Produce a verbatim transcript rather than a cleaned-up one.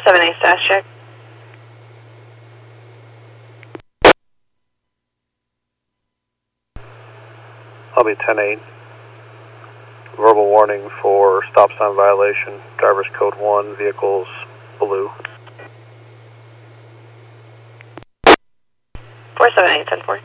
seven eight, status check. I'll be ten eight. Verbal warning for stop sign violation. Driver's code one, vehicles blue. four seven eight, ten four.